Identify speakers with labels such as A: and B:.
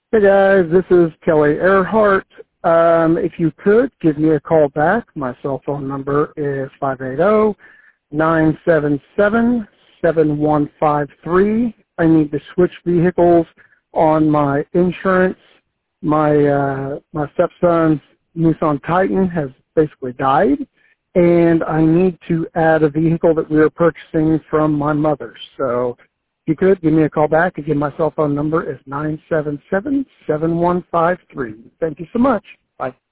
A: Hey guys, this is Kelly Earhart. If you could give me a call back, my cell phone number is 580-977-7153. I need to switch vehicles on my insurance. My stepson's Nissan Titan has basically died, and I need to add a vehicle that we are purchasing from my mother. So if you could, give me a call back. Again, my cell phone number is 977-7153. Thank you so much. Bye.